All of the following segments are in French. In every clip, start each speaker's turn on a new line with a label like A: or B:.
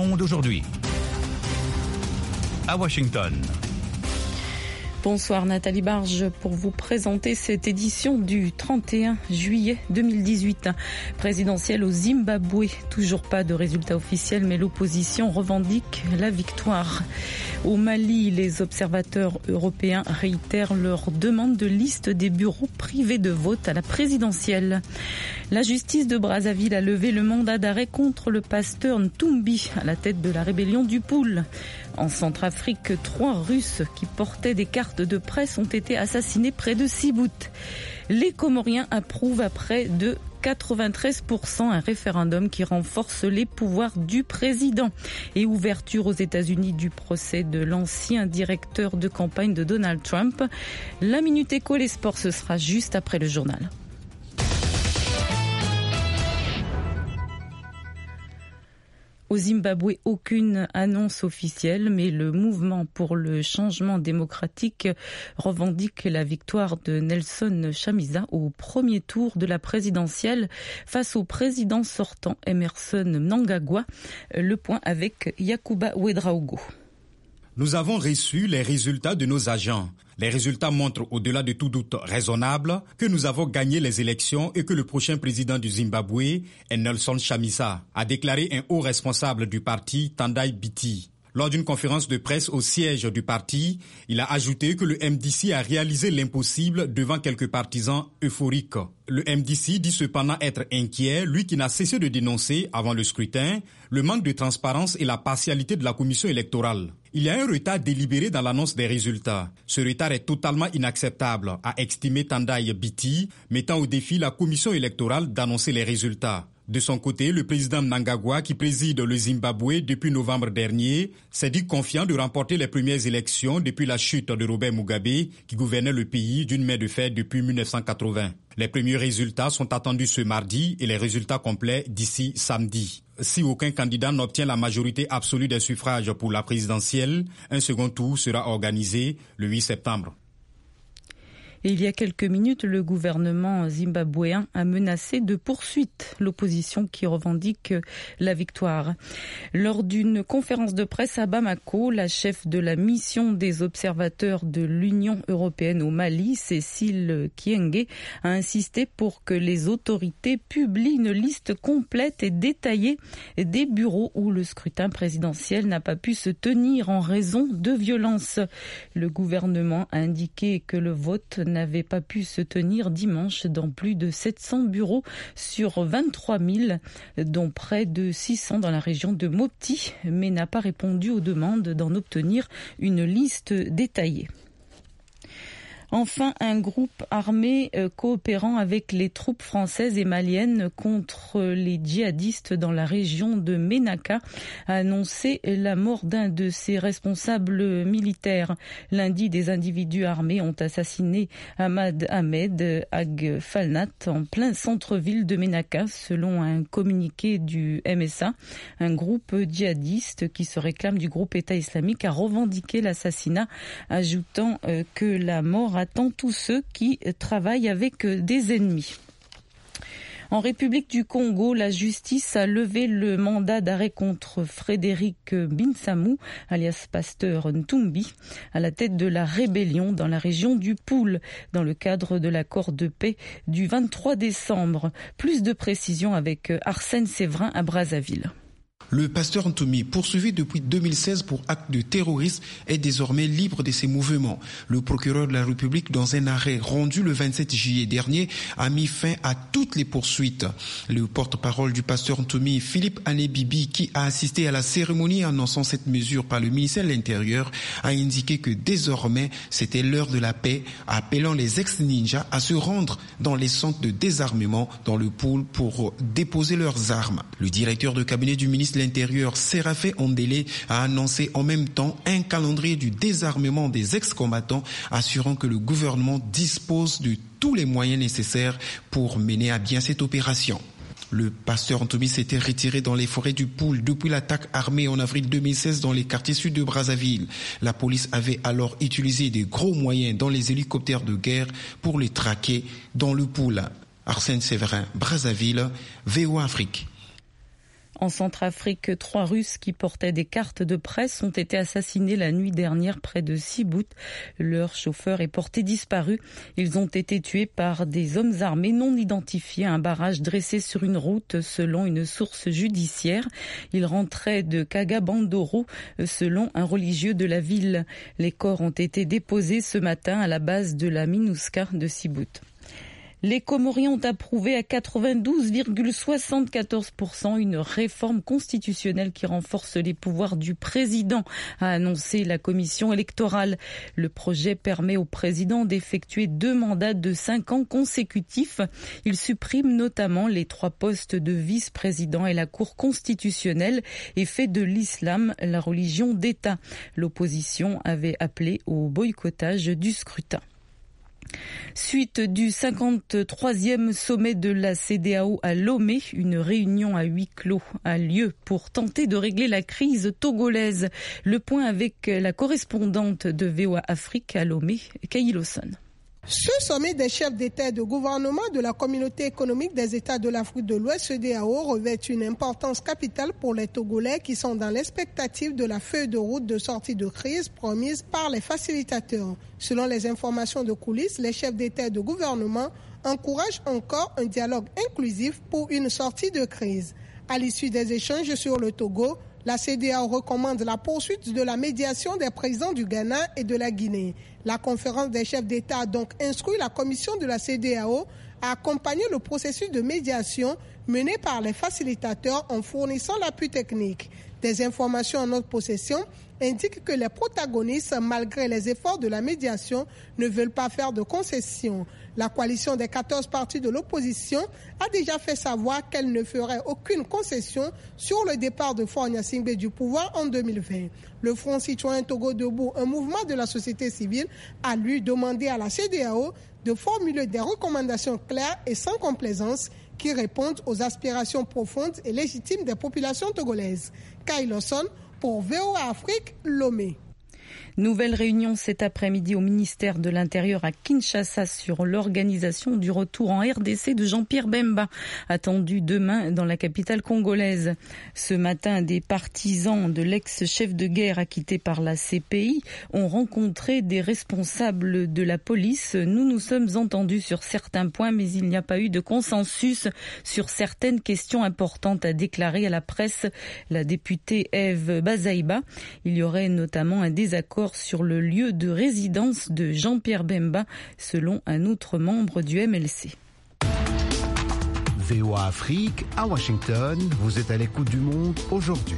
A: Monde aujourd'hui. À Washington.
B: Bonsoir Nathalie Barge pour vous présenter cette édition du 31 juillet 2018. Présidentielle au Zimbabwe. Toujours pas de résultat officiel, mais l'opposition revendique la victoire. Au Mali, les observateurs européens réitèrent leur demande de liste des bureaux privés de vote à la présidentielle. La justice de Brazzaville a levé le mandat d'arrêt contre le pasteur Ntumbi à la tête de la rébellion du Poul. En Centrafrique, 3 Russes qui portaient des cartes de presse ont été assassinés près de Sibout. Les Comoriens approuvent à près de 93% un référendum qui renforce les pouvoirs du président. Et ouverture aux États-Unis du procès de l'ancien directeur de campagne de Donald Trump. La Minute Éco, les sports, ce sera juste après le journal. Au Zimbabwe, aucune annonce officielle, mais le mouvement pour le changement démocratique revendique la victoire de Nelson Chamisa au premier tour de la présidentielle face au président sortant Emmerson Mnangagwa. Le point avec Yacouba Ouedraogo.
C: Nous avons reçu les résultats de nos agents. Les résultats montrent, au-delà de tout doute raisonnable, que nous avons gagné les élections et que le prochain président du Zimbabwe est Nelson Chamisa, a déclaré un haut responsable du parti, Tendai Biti. Lors d'une conférence de presse au siège du parti, il a ajouté que le MDC a réalisé l'impossible devant quelques partisans euphoriques. Le MDC dit cependant être inquiet, lui qui n'a cessé de dénoncer, avant le scrutin, le manque de transparence et la partialité de la commission électorale. Il y a un retard délibéré dans l'annonce des résultats. Ce retard est totalement inacceptable, a estimé Tendai Biti, mettant au défi la commission électorale d'annoncer les résultats. De son côté, le président Mnangagwa, qui préside le Zimbabwe depuis novembre dernier, s'est dit confiant de remporter les premières élections depuis la chute de Robert Mugabe, qui gouvernait le pays d'une main de fer depuis 1980. Les premiers résultats sont attendus ce mardi et les résultats complets d'ici samedi. Si aucun candidat n'obtient la majorité absolue des suffrages pour la présidentielle, un second tour sera organisé le 8 septembre.
B: Et il y a quelques minutes, le gouvernement zimbabwéen a menacé de poursuite l'opposition qui revendique la victoire. Lors d'une conférence de presse à Bamako, la chef de la mission des observateurs de l'Union européenne au Mali, Cécile Kyenge, a insisté pour que les autorités publient une liste complète et détaillée des bureaux où le scrutin présidentiel n'a pas pu se tenir en raison de violences. Le gouvernement a indiqué que le vote n'avait pas pu se tenir dimanche dans plus de 700 bureaux sur 23 000, dont près de 600 dans la région de Mopti, mais n'a pas répondu aux demandes d'en obtenir une liste détaillée. Enfin, un groupe armé coopérant avec les troupes françaises et maliennes contre les djihadistes dans la région de Ménaka a annoncé la mort d'un de ses responsables militaires. Lundi, des individus armés ont assassiné Ahmad Ahmed Ag Falnat en plein centre-ville de Ménaka, selon un communiqué du MSA. Un groupe djihadiste qui se réclame du groupe État islamique a revendiqué l'assassinat, ajoutant que la mort attend tous ceux qui travaillent avec des ennemis. En République du Congo, la justice a levé le mandat d'arrêt contre Frédéric Binsamou, alias Pasteur Ntumbi, à la tête de la rébellion dans la région du Poul, dans le cadre de l'accord de paix du 23 décembre. Plus de précisions avec Arsène Séverin à Brazzaville.
D: Le pasteur Ntumbi, poursuivi depuis 2016 pour acte de terrorisme, est désormais libre de ses mouvements. Le procureur de la République, dans un arrêt rendu le 27 juillet dernier, a mis fin à toutes les poursuites. Le porte-parole du pasteur Ntumbi, Philippe Anebibi, qui a assisté à la cérémonie annonçant cette mesure par le ministère de l'Intérieur, a indiqué que désormais, c'était l'heure de la paix, appelant les ex-ninjas à se rendre dans les centres de désarmement dans le Poul pour déposer leurs armes. Le directeur de cabinet du ministre de l'Intérieur, Séraphin Ondélé, a annoncé en même temps un calendrier du désarmement des ex-combattants, assurant que le gouvernement dispose de tous les moyens nécessaires pour mener à bien cette opération. Le pasteur Ntumbi s'était retiré dans les forêts du Poul depuis l'attaque armée en avril 2016 dans les quartiers sud de Brazzaville. La police avait alors utilisé des gros moyens dans les hélicoptères de guerre pour les traquer dans le Poul. Arsène Séverin, Brazzaville, VOA Afrique.
B: En Centrafrique, 3 Russes qui portaient des cartes de presse ont été assassinés la nuit dernière près de Sibut. Leur chauffeur est porté disparu. Ils ont été tués par des hommes armés non identifiés à un barrage dressé sur une route selon une source judiciaire. Ils rentraient de Kagabandoro selon un religieux de la ville. Les corps ont été déposés ce matin à la base de la MINUSCA de Sibut. Les Comoriens ont approuvé à 92,74% une réforme constitutionnelle qui renforce les pouvoirs du président, a annoncé la commission électorale. Le projet permet au président d'effectuer 2 mandats de 5 ans consécutifs. Il supprime notamment les 3 postes de vice-président et la Cour constitutionnelle et fait de l'islam la religion d'État. L'opposition avait appelé au boycottage du scrutin. Suite du 53e sommet de la CEDEAO à Lomé, une réunion à huis clos a lieu pour tenter de régler la crise togolaise. Le point avec la correspondante de VOA Afrique à Lomé, Kay Lawson.
A: Ce sommet des chefs d'État et de gouvernement de la communauté économique des États de l'Afrique de l'Ouest, CEDEAO, revêt une importance capitale pour les Togolais qui sont dans l'expectative de la feuille de route de sortie de crise promise par les facilitateurs. Selon les informations de coulisses, les chefs d'État et de gouvernement encouragent encore un dialogue inclusif pour une sortie de crise. À l'issue des échanges sur le Togo, la CEDEAO recommande la poursuite de la médiation des présidents du Ghana et de la Guinée. La conférence des chefs d'État a donc instruit la commission de la CEDEAO à accompagner le processus de médiation mené par les facilitateurs en fournissant l'appui technique. Des informations en notre possession indiquent que les protagonistes, malgré les efforts de la médiation, ne veulent pas faire de concessions. La coalition des 14 partis de l'opposition a déjà fait savoir qu'elle ne ferait aucune concession sur le départ de Faure Gnassingbé du pouvoir en 2020. Le Front citoyen Togo Debout, un mouvement de la société civile, a lui demandé à la CEDEAO de formuler des recommandations claires et sans complaisance qui répondent aux aspirations profondes et légitimes des populations togolaises. Kay Lawson pour VOA Afrique, Lomé.
B: Nouvelle réunion cet après-midi au ministère de l'Intérieur à Kinshasa sur l'organisation du retour en RDC de Jean-Pierre Bemba, attendu demain dans la capitale congolaise. Ce matin, des partisans de l'ex-chef de guerre acquitté par la CPI ont rencontré des responsables de la police. Nous nous sommes entendus sur certains points, mais il n'y a pas eu de consensus sur certaines questions importantes, a déclaré à la presse la députée Ève Bazaïba. Il y aurait notamment un désaccord sur le lieu de résidence de Jean-Pierre Bemba, selon un autre membre du MLC.
E: VOA Afrique, à Washington, vous êtes à l'écoute du monde aujourd'hui.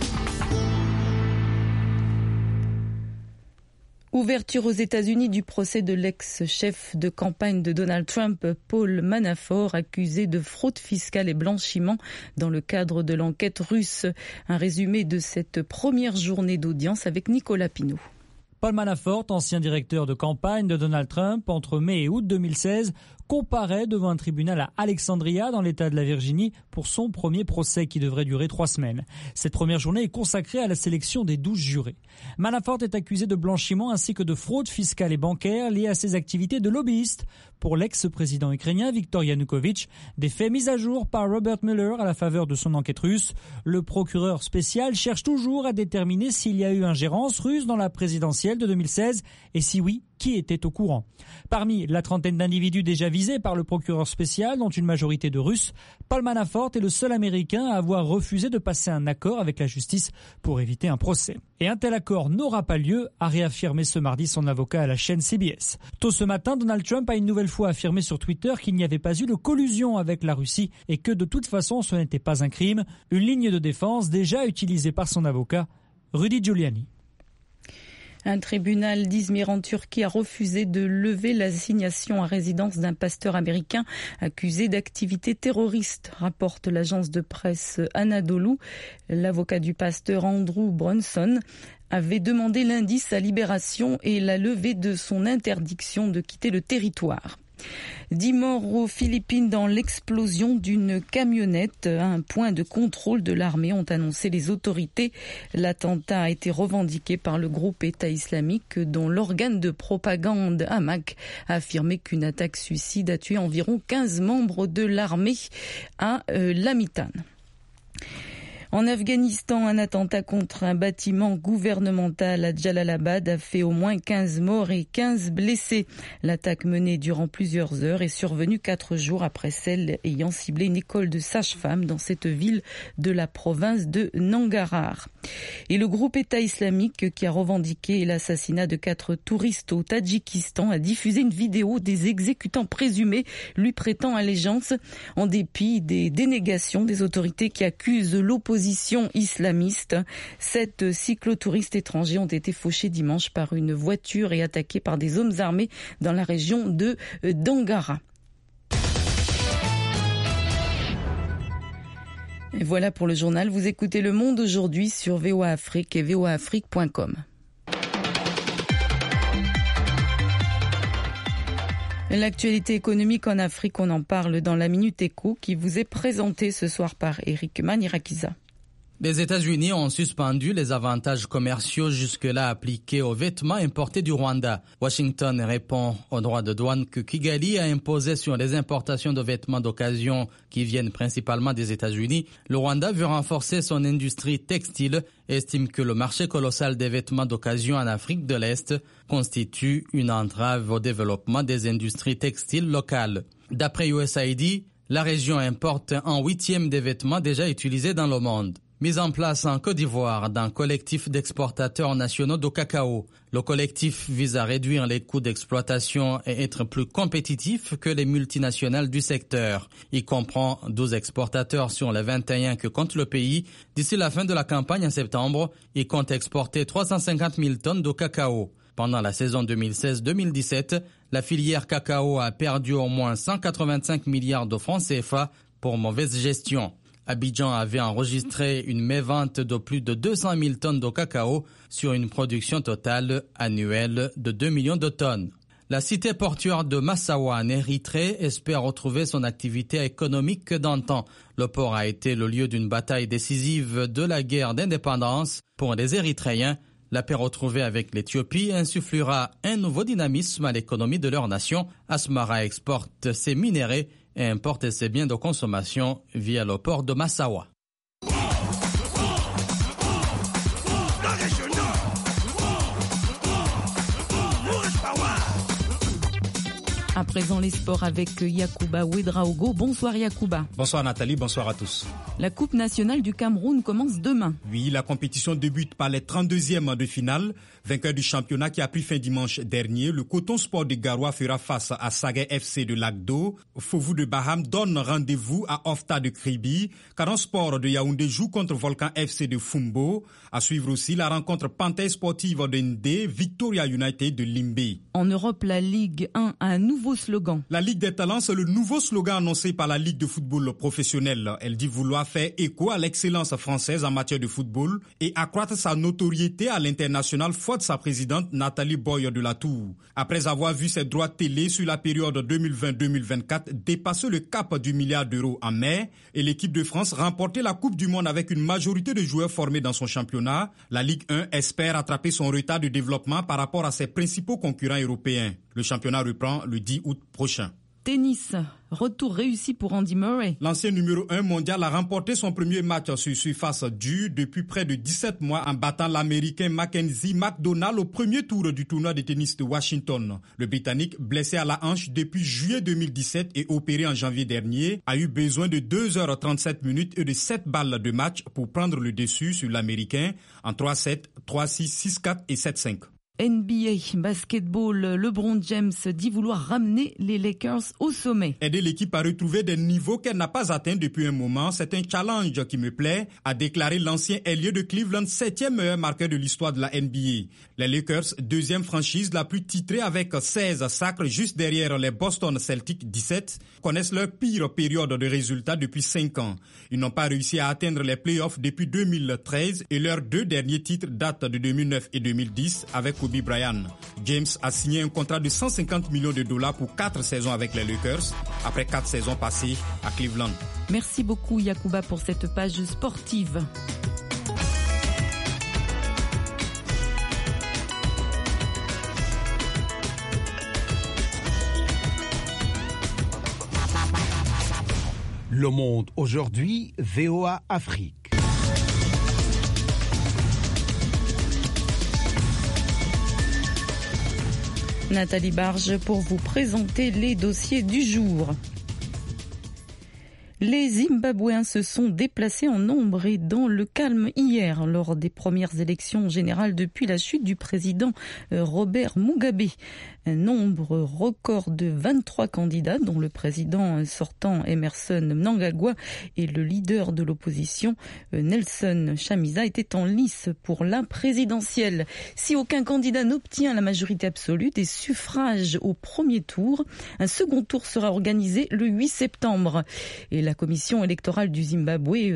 B: Ouverture aux États-Unis du procès de l'ex-chef de campagne de Donald Trump, Paul Manafort, accusé de fraude fiscale et blanchiment dans le cadre de l'enquête russe. Un résumé de cette première journée d'audience avec Nicolas Pinault.
F: Paul Manafort, ancien directeur de campagne de Donald Trump entre mai et août 2016, comparaît devant un tribunal à Alexandria dans l'État de la Virginie pour son premier procès qui devrait durer 3 semaines. Cette première journée est consacrée à la sélection des 12 jurés. Manafort est accusé de blanchiment ainsi que de fraude fiscale et bancaire liée à ses activités de lobbyiste pour l'ex-président ukrainien Viktor Yanukovych, des faits mis à jour par Robert Mueller à la faveur de son enquête russe. Le procureur spécial cherche toujours à déterminer s'il y a eu ingérence russe dans la présidentielle de 2016 et si oui, qui était au courant. Parmi la trentaine d'individus déjà visés par le procureur spécial, dont une majorité de Russes, Paul Manafort est le seul Américain à avoir refusé de passer un accord avec la justice pour éviter un procès. Et un tel accord n'aura pas lieu, a réaffirmé ce mardi son avocat à la chaîne CBS. Tôt ce matin, Donald Trump a une nouvelle fois affirmé sur Twitter qu'il n'y avait pas eu de collusion avec la Russie et que de toute façon ce n'était pas un crime, une ligne de défense déjà utilisée par son avocat, Rudy Giuliani.
B: Un tribunal d'Izmir en Turquie a refusé de lever l'assignation à résidence d'un pasteur américain accusé d'activité terroriste, rapporte l'agence de presse Anadolu. L'avocat du pasteur Andrew Brunson avait demandé lundi sa libération et la levée de son interdiction de quitter le territoire. 10 morts aux Philippines dans l'explosion d'une camionnette à un point de contrôle de l'armée, ont annoncé les autorités. L'attentat a été revendiqué par le groupe État islamique, dont l'organe de propagande Hamak a affirmé qu'une attaque suicide a tué environ 15 membres de l'armée à Lamitan. En Afghanistan, un attentat contre un bâtiment gouvernemental à Jalalabad a fait au moins 15 morts et 15 blessés. L'attaque menée durant plusieurs heures est survenue 4 jours après celle ayant ciblé une école de sages-femmes dans cette ville de la province de Nangarhar. Et le groupe État islamique qui a revendiqué l'assassinat de 4 touristes au Tadjikistan a diffusé une vidéo des exécutants présumés lui prêtant allégeance en dépit des dénégations des autorités qui accusent l'opposition islamiste. 7 cyclotouristes étrangers ont été fauchés dimanche par une voiture et attaqués par des hommes armés dans la région de Dangara. Et voilà pour le journal. Vous écoutez Le Monde aujourd'hui sur VOA Afrique et voaafrique.com. L'actualité économique en Afrique, on en parle dans la Minute Éco qui vous est présentée ce soir par Eric Manirakiza.
G: Les États-Unis ont suspendu les avantages commerciaux jusque-là appliqués aux vêtements importés du Rwanda. Washington répond aux droits de douane que Kigali a imposés sur les importations de vêtements d'occasion qui viennent principalement des États-Unis. Le Rwanda veut renforcer son industrie textile et estime que le marché colossal des vêtements d'occasion en Afrique de l'Est constitue une entrave au développement des industries textiles locales. D'après USAID, la région importe 1/8 des vêtements déjà utilisés dans le monde. Mise en place en Côte d'Ivoire d'un collectif d'exportateurs nationaux de cacao. Le collectif vise à réduire les coûts d'exploitation et être plus compétitif que les multinationales du secteur. Il comprend 12 exportateurs sur les 21 que compte le pays. D'ici la fin de la campagne en septembre, il compte exporter 350 000 tonnes de cacao. Pendant la saison 2016-2017, la filière cacao a perdu au moins 185 milliards de francs CFA pour mauvaise gestion. Abidjan avait enregistré une mévente de plus de 200 000 tonnes de cacao sur une production totale annuelle de 2 millions de tonnes. La cité portuaire de Massawa en Érythrée espère retrouver son activité économique d'antan. Le port a été le lieu d'une bataille décisive de la guerre d'indépendance. Pour les Érythréens, la paix retrouvée avec l'Éthiopie insufflera un nouveau dynamisme à l'économie de leur nation. Asmara exporte ses minéraux et importe ses biens de consommation via le port de Massawa.
B: À présent, les sports avec Yacouba Ouedraogo. Bonsoir Yacouba.
C: Bonsoir Nathalie, bonsoir à tous.
B: La Coupe nationale du Cameroun commence demain.
C: Oui, la compétition débute par les 32e de finale. Vainqueur du championnat qui a pris fin dimanche dernier, le Coton Sport de Garoua fera face à Saguet FC de Lagdo. Fovou de Baham donne rendez-vous à Ofta de Kribi. Caron Sport de Yaoundé joue contre Volcan FC de Fumbo. À suivre aussi la rencontre Panthère Sportive de Ndé, Victoria United de Limbé.
B: En Europe, la Ligue 1 a un nouveau slogan.
C: La Ligue des Talents, c'est le nouveau slogan annoncé par la Ligue de football professionnel. Elle dit vouloir faire écho à l'excellence française en matière de football et accroître sa notoriété à l'international, faute sa présidente Nathalie Boy de la Tour. Après avoir vu ses droits télé sur la période 2020-2024 dépasser le cap du milliard d'euros en mai et l'équipe de France remporter la Coupe du Monde avec une majorité de joueurs formés dans son championnat, la Ligue 1 espère rattraper son retard de développement par rapport à ses principaux concurrents européens. Le championnat reprend le 10 août prochain.
B: Tennis, retour réussi pour Andy Murray.
C: L'ancien numéro 1 mondial a remporté son premier match sur surface dure depuis près de 17 mois en battant l'Américain Mackenzie McDonald au premier tour du tournoi de tennis de Washington. Le Britannique, blessé à la hanche depuis juillet 2017 et opéré en janvier dernier, a eu besoin de 2h37 minutes et de 7 balles de match pour prendre le dessus sur l'Américain en 3-7, 3-6, 6-4 et 7-5.
B: NBA, basketball, LeBron James dit vouloir ramener les Lakers au sommet.
C: Aider l'équipe à retrouver des niveaux qu'elle n'a pas atteints depuis un moment, c'est un challenge qui me plaît, a déclaré l'ancien ailier de Cleveland, 7e meilleur marqueur de l'histoire de la NBA. Les Lakers, deuxième franchise la plus titrée avec 16 sacres juste derrière les Boston Celtics, 17, connaissent leur pire période de résultats depuis 5 ans. Ils n'ont pas réussi à atteindre les playoffs depuis 2013 et leurs 2 derniers titres datent de 2009 et 2010 avec Kobe Bryant. James a signé un contrat de 150 millions de dollars pour 4 saisons avec les Lakers, après 4 saisons passées à Cleveland.
B: Merci beaucoup Yacouba pour cette page sportive.
E: Le Monde aujourd'hui, VOA Afrique.
B: Nathalie Barge pour vous présenter les dossiers du jour. Les Zimbabwéens se sont déplacés en nombre et dans le calme hier lors des premières élections générales depuis la chute du président Robert Mugabe. Un nombre record de 23 candidats, dont le président sortant Emmerson Mnangagwa et le leader de l'opposition Nelson Chamisa étaient en lice pour la présidentielle. Si aucun candidat n'obtient la majorité absolue des suffrages au premier tour, un second tour sera organisé le 8 septembre. Et la commission électorale du Zimbabwe,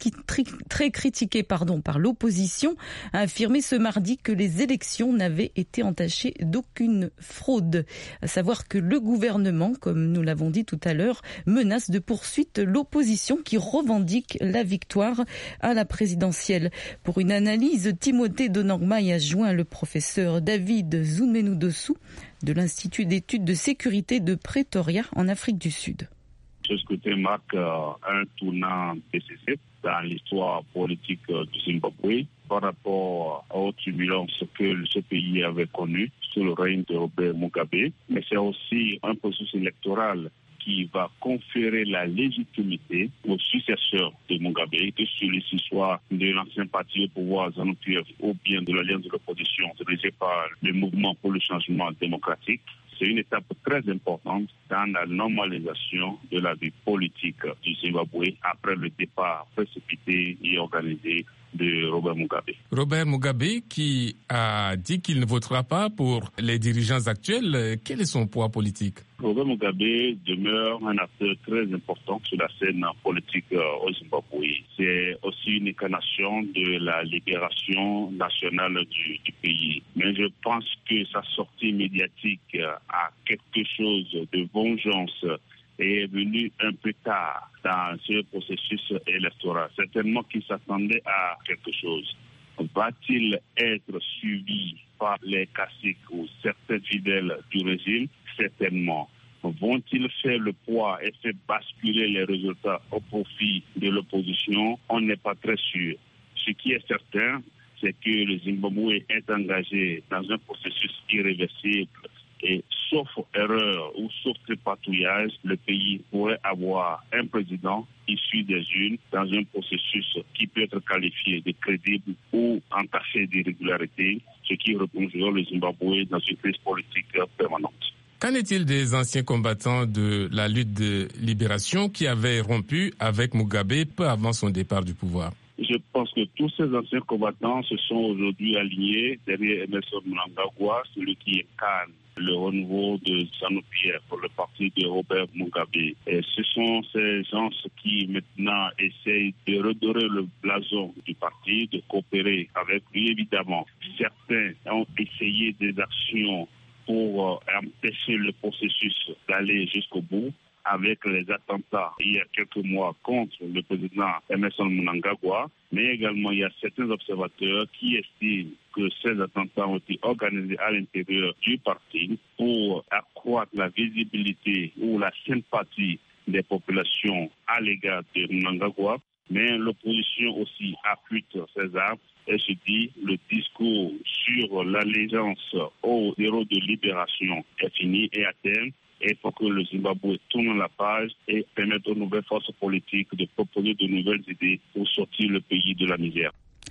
B: très critiquée par l'opposition, a affirmé ce mardi que les élections n'avaient été entachées d'aucune fraude. À savoir que le gouvernement, comme nous l'avons dit tout à l'heure, menace de poursuite l'opposition qui revendique la victoire à la présidentielle. Pour une analyse, Timothée Donangmai a joint le professeur David Zunmenou-Dossou de l'Institut d'études de sécurité de Pretoria en Afrique du Sud.
H: Ce scrutin marque un tournant décisif dans l'histoire politique du Zimbabwe par rapport aux turbulences que ce pays avait connues sous le règne de Robert Mugabe. Mais c'est aussi un processus électoral qui va conférer la légitimité au successeur de Mugabe, que celui-ci soit de l'ancien parti au pouvoir ZANU-PF ou bien de l'alliance de l'opposition dirigée par le mouvement pour le changement démocratique. C'est une étape très importante dans la normalisation de la vie politique du Zimbabwe après le départ précipité et organisé de Robert Mugabe.
I: Robert Mugabe qui a dit qu'il ne votera pas pour les dirigeants actuels, quel est son poids politique?
H: Robert Mugabe demeure un acteur très important sur la scène politique au Zimbabwe. C'est aussi une incarnation de la libération nationale du pays. Mais je pense que sa sortie médiatique a quelque chose de vengeance est venu un peu tard dans ce processus électoral. Certainement qu'il s'attendait à quelque chose. Va-t-il être suivi par les caciques ou certains fidèles du régime? Certainement. Vont-ils faire le poids et faire basculer les résultats au profit de l'opposition? On n'est pas très sûr. Ce qui est certain, c'est que le Zimbabwe est engagé dans un processus irréversible. Et sauf erreur ou sauf tripatouillage, le pays pourrait avoir un président issu des urnes dans un processus qui peut être qualifié de crédible ou entaché d'irrégularité, ce qui replongerait le Zimbabwe dans une crise politique permanente.
I: Qu'en est-il des anciens combattants de la lutte de libération qui avaient rompu avec Mugabe peu avant son départ du pouvoir?
H: Je pense que tous ces anciens combattants se sont aujourd'hui alignés derrière Emmerson Mnangagwa, celui qui incarne le renouveau de ZANU-PF pour le parti de Robert Mugabe. Et ce sont ces gens qui maintenant essayent de redorer le blason du parti, de coopérer avec lui. Évidemment, certains ont essayé des actions pour empêcher le processus d'aller jusqu'au bout, avec les attentats il y a quelques mois contre le président Emmerson Mnangagwa, mais également il y a certains observateurs qui estiment que ces attentats ont été organisés à l'intérieur du parti pour accroître la visibilité ou la sympathie des populations à l'égard de Mnangagwa. Mais l'opposition aussi appuie ses armes et se dit le discours sur l'allégeance aux héros de libération est fini et à terme. Il faut que le Zimbabwe tourne la page et permette aux nouvelles forces politiques de proposer de nouvelles idées pour sortir le pays de la misère.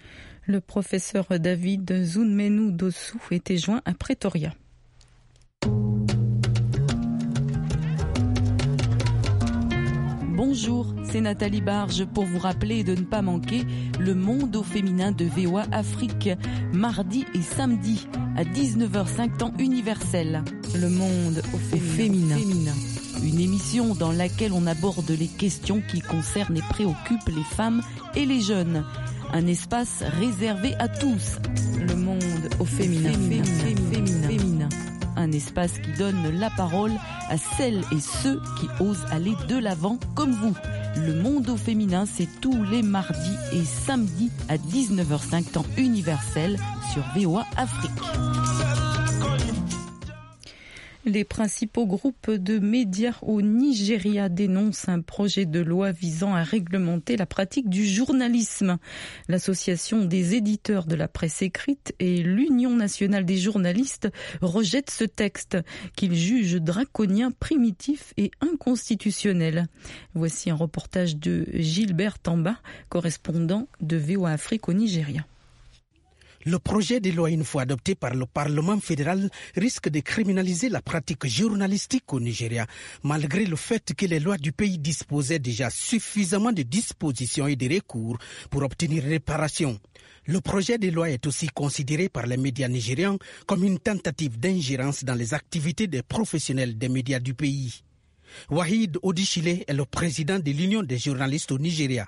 B: Le professeur David Zunmenou-Dossou était joint à Pretoria. Bonjour, c'est Nathalie Barge pour vous rappeler de ne pas manquer le Monde au féminin de VOA Afrique, mardi et samedi à 19h05 temps universel. Le Monde au féminin. Une émission dans laquelle on aborde les questions qui concernent et préoccupent les femmes et les jeunes. Un espace réservé à tous. Le Monde au féminin. Un espace qui donne la parole à celles et ceux qui osent aller de l'avant comme vous. Le Monde au féminin, c'est tous les mardis et samedis à 19h05 temps universel sur VOA Afrique. Les principaux groupes de médias au Nigeria dénoncent un projet de loi visant à réglementer la pratique du journalisme. L'Association des éditeurs de la presse écrite et l'Union nationale des journalistes rejettent ce texte qu'ils jugent draconien, primitif et inconstitutionnel. Voici un reportage de Gilbert Tamba, correspondant de VOA Afrique au Nigeria.
J: Le projet de loi, une fois adopté par le Parlement fédéral, risque de criminaliser la pratique journalistique au Nigeria, malgré le fait que les lois du pays disposaient déjà suffisamment de dispositions et de recours pour obtenir réparation. Le projet de loi est aussi considéré par les médias nigérians comme une tentative d'ingérence dans les activités des professionnels des médias du pays. Wahid Odishile est le président de l'Union des journalistes au Nigeria.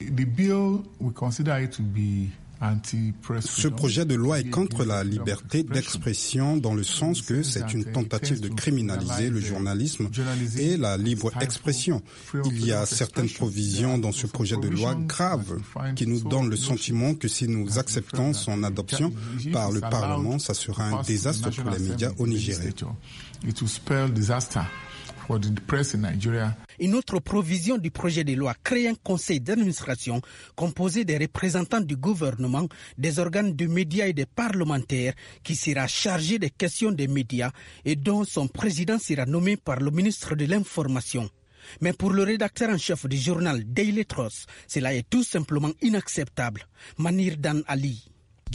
K: Ce projet de loi est contre la liberté d'expression dans le sens que c'est une tentative de criminaliser le journalisme et la libre expression. Il y a certaines provisions dans ce projet de loi graves qui nous donnent le sentiment que si nous acceptons son adoption par le Parlement, ça sera un désastre pour les médias au Nigeria.
J: Une autre provision du projet de loi crée un conseil d'administration composé des représentants du gouvernement, des organes de médias et des parlementaires qui sera chargé des questions des médias et dont son président sera nommé par le ministre de l'Information. Mais pour le rédacteur en chef du journal Daily Trust, cela est tout simplement inacceptable. Manir Dan Ali.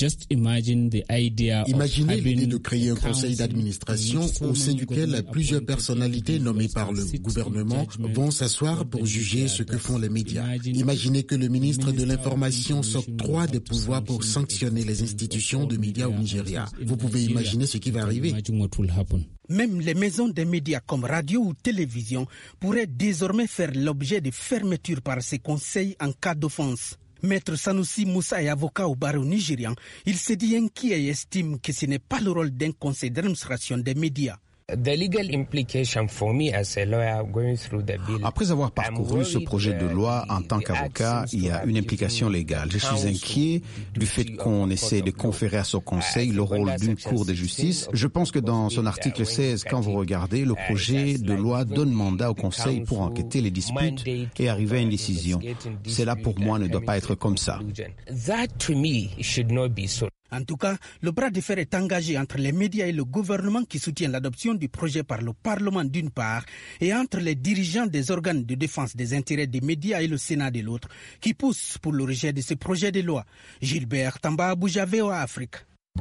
L: Imaginez l'idée de créer un conseil d'administration au sein duquel plusieurs personnalités nommées par le gouvernement vont s'asseoir pour juger ce que font les médias. Imaginez que le ministre de l'Information s'octroie des pouvoirs pour sanctionner les institutions de médias au Nigeria. Vous pouvez imaginer ce qui va arriver.
J: Même les maisons des médias comme radio ou télévision pourraient désormais faire l'objet de fermeture par ces conseils en cas d'offense. Maître Sanusi Moussa est avocat au barreau nigérian. Il se dit inquiet et estime que ce n'est pas le rôle d'un conseil d'administration des médias.
M: Après avoir parcouru ce projet de loi en tant qu'avocat, il y a une implication légale. Je suis inquiet du fait qu'on essaie de conférer à ce conseil le rôle d'une cour de justice. Je pense que dans son article 16, quand vous regardez, le projet de loi donne mandat au conseil pour enquêter les disputes et arriver à une décision. Cela pour moi ne doit pas être comme ça.
J: En tout cas, le bras de fer est engagé entre les médias et le gouvernement qui soutient l'adoption du projet par le Parlement d'une part et entre les dirigeants des organes de défense des intérêts des médias et le Sénat de l'autre qui poussent pour le rejet de ce projet de loi. Gilbert Tamba, Abuja, VOA Afrique.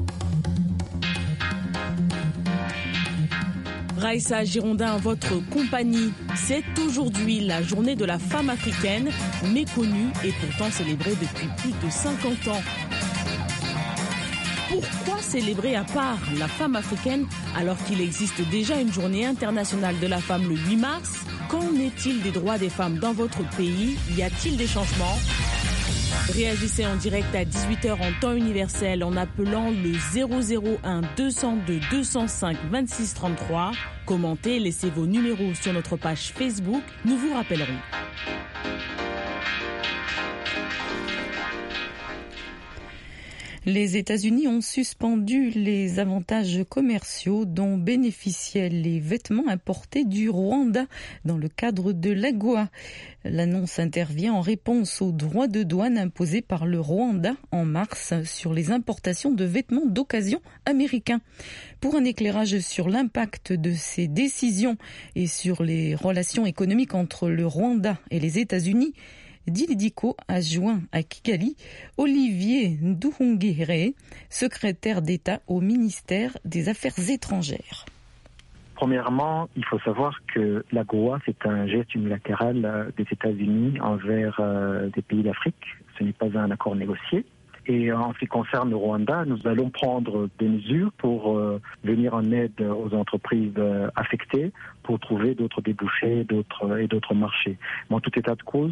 N: Raïssa Girondin en votre compagnie. C'est aujourd'hui la journée de la femme africaine, méconnue et pourtant célébrée depuis plus de 50 ans. Pourquoi célébrer à part la femme africaine alors qu'il existe déjà une journée internationale de la femme le 8 mars ? Qu'en est-il des droits des femmes dans votre pays ? Y a-t-il des changements ? Réagissez en direct à 18h en temps universel en appelant le 001 202 205 26 33. Commentez, laissez vos numéros sur notre page Facebook, nous vous rappellerons.
B: Les États-Unis ont suspendu les avantages commerciaux dont bénéficiaient les vêtements importés du Rwanda dans le cadre de l'AGOA. L'annonce intervient en réponse aux droits de douane imposés par le Rwanda en mars sur les importations de vêtements d'occasion américains. Pour un éclairage sur l'impact de ces décisions et sur les relations économiques entre le Rwanda et les États-Unis, Dildiko a joint à Kigali Olivier Nduhungirehe, secrétaire d'État au ministère des Affaires étrangères.
O: Premièrement, il faut savoir que l'AGOA, c'est un geste unilatéral des États-Unis envers des pays d'Afrique. Ce n'est pas un accord négocié. Et en ce qui concerne le Rwanda, nous allons prendre des mesures pour venir en aide aux entreprises affectées pour trouver d'autres débouchés et d'autres marchés. Mais en tout état de cause,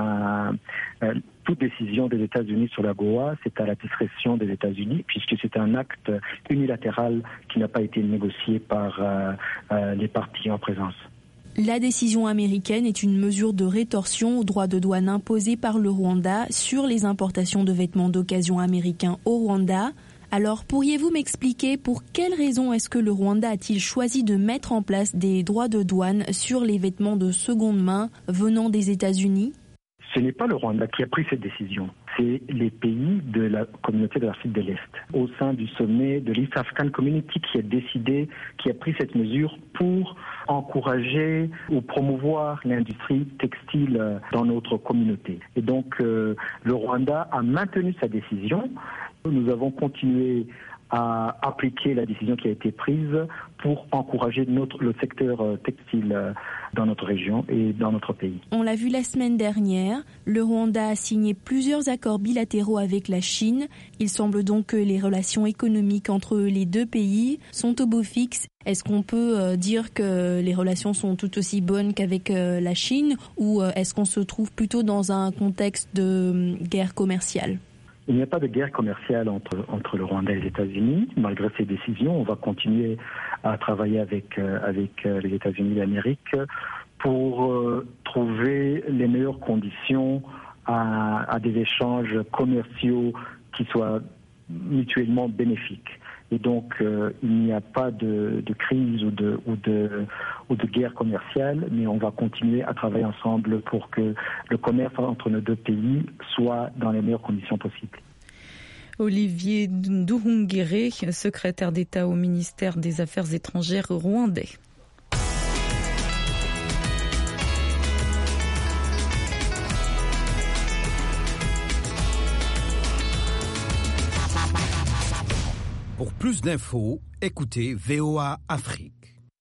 O: toute décision des États-Unis sur l'AGOA, c'est à la discrétion des États-Unis, puisque c'est un acte unilatéral qui n'a pas été négocié par les parties en présence.
P: La décision américaine est une mesure de rétorsion aux droits de douane imposés par le Rwanda sur les importations de vêtements d'occasion américains au Rwanda. Alors, pourriez-vous m'expliquer pour quelles raisons est-ce que le Rwanda a-t-il choisi de mettre en place des droits de douane sur les vêtements de seconde main venant des États-Unis ?
O: Ce n'est pas le Rwanda qui a pris cette décision, c'est les pays de la communauté de l'Afrique de l'Est, au sein du sommet de l'East African Community qui a pris cette mesure pour encourager ou promouvoir l'industrie textile dans notre communauté. Et donc le Rwanda a maintenu sa décision. Nous avons continué à appliquer la décision qui a été prise pour encourager le secteur textile dans notre région et dans notre pays.
P: On l'a vu la semaine dernière, le Rwanda a signé plusieurs accords bilatéraux avec la Chine. Il semble donc que les relations économiques entre les deux pays sont au beau fixe. Est-ce qu'on peut dire que les relations sont tout aussi bonnes qu'avec la Chine ou est-ce qu'on se trouve plutôt dans un contexte de guerre commerciale ?
O: Il n'y a pas de guerre commerciale entre le Rwanda et les États-Unis. Malgré ces décisions, on va continuer à travailler avec les États-Unis d'Amérique pour trouver les meilleures conditions à des échanges commerciaux qui soient mutuellement bénéfiques. Et donc, il n'y a pas de crise ou de guerre commerciale, mais on va continuer à travailler ensemble pour que le commerce entre nos deux pays soit dans les meilleures conditions possibles.
B: Olivier Nduhungirehe, secrétaire d'État au ministère des Affaires étrangères rwandais.
Q: Pour plus d'infos, écoutez VOA Afrique.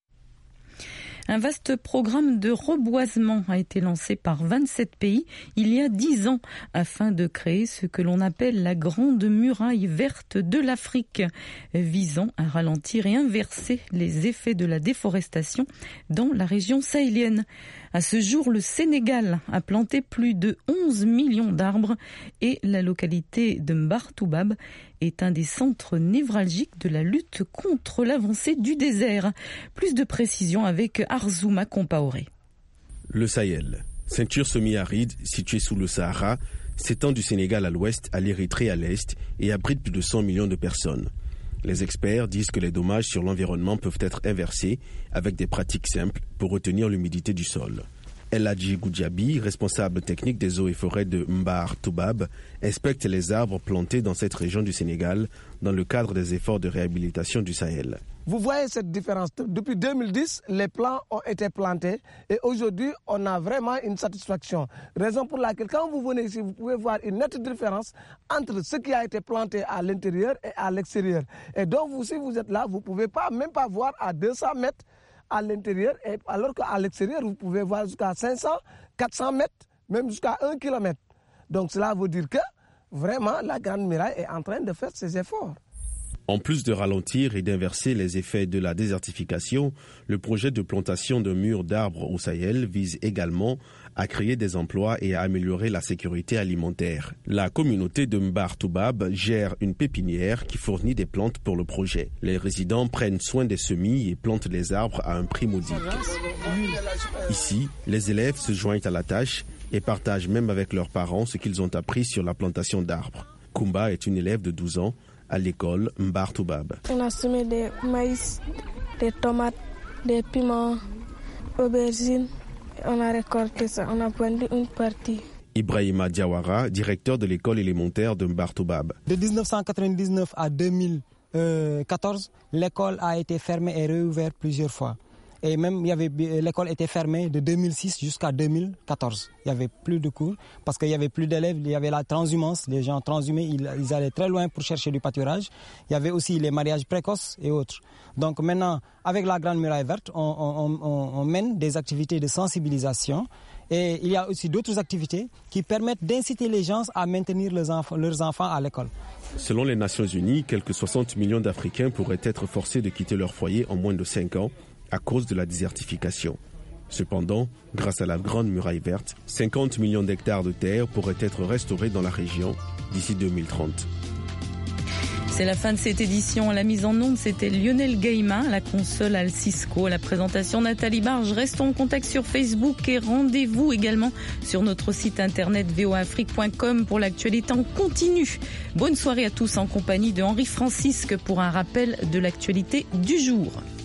B: Un vaste programme de reboisement a été lancé par 27 pays il y a 10 ans afin de créer ce que l'on appelle la Grande Muraille verte de l'Afrique, visant à ralentir et inverser les effets de la déforestation dans la région sahélienne. À ce jour, le Sénégal a planté plus de 11 millions d'arbres et la localité de Mbartoubab est un des centres névralgiques de la lutte contre l'avancée du désert. Plus de précisions avec Arzouma Compaoré.
R: Le Sahel, ceinture semi-aride située sous le Sahara, s'étend du Sénégal à l'ouest à l'Érythrée à l'est et abrite plus de 100 millions de personnes. Les experts disent que les dommages sur l'environnement peuvent être inversés avec des pratiques simples pour retenir l'humidité du sol. El Hadji Goudjabi, responsable technique des eaux et forêts de Mbartoubab, inspecte les arbres plantés dans cette région du Sénégal dans le cadre des efforts de réhabilitation du Sahel.
S: Vous voyez cette différence. Depuis 2010, les plants ont été plantés et aujourd'hui, on a vraiment une satisfaction. Raison pour laquelle, quand vous venez ici, vous pouvez voir une nette différence entre ce qui a été planté à l'intérieur et à l'extérieur. Et donc, vous, si vous êtes là, vous ne pouvez même pas voir à 200 mètres à l'intérieur, alors qu'à l'extérieur, vous pouvez voir jusqu'à 500, 400 mètres, même jusqu'à 1 kilomètre. Donc, cela veut dire que, vraiment, la Grande Muraille est en train de faire ses efforts.
R: En plus de ralentir et d'inverser les effets de la désertification, le projet de plantation de murs d'arbres au Sahel vise également à créer des emplois et à améliorer la sécurité alimentaire. La communauté de Mbartoubab gère une pépinière qui fournit des plantes pour le projet. Les résidents prennent soin des semis et plantent les arbres à un prix modique. Ici, les élèves se joignent à la tâche et partagent même avec leurs parents ce qu'ils ont appris sur la plantation d'arbres. Kumba est une élève de 12 ans à l'école Mbartoubab.
T: On a semé des maïs, des tomates, des piments, aubergines. On a récolté ça, on a vendu une partie.
R: Ibrahima Diawara, directeur de l'école élémentaire de Mbartoubab.
U: De 1999 à 2014, l'école a été fermée et réouverte plusieurs fois. Et même l'école était fermée de 2006 jusqu'à 2014. Il n'y avait plus de cours parce qu'il n'y avait plus d'élèves, il y avait la transhumance, les gens transhumaient, ils allaient très loin pour chercher du pâturage. Il y avait aussi les mariages précoces et autres. Donc maintenant, avec la Grande Muraille verte, on mène des activités de sensibilisation et il y a aussi d'autres activités qui permettent d'inciter les gens à maintenir leurs enfants à l'école.
R: Selon les Nations Unies, quelques 60 millions d'Africains pourraient être forcés de quitter leur foyer en moins de 5 ans à cause de la désertification. Cependant, grâce à la Grande Muraille verte, 50 millions d'hectares de terre pourraient être restaurés dans la région d'ici 2030.
B: C'est la fin de cette édition. À la mise en onde, c'était Lionel Gaïma, la console Al Cisco, à la présentation Nathalie Barge. Restons en contact sur Facebook et rendez-vous également sur notre site internet voaafrique.com pour l'actualité en continu. Bonne soirée à tous en compagnie de Henri Francisque pour un rappel de l'actualité du jour.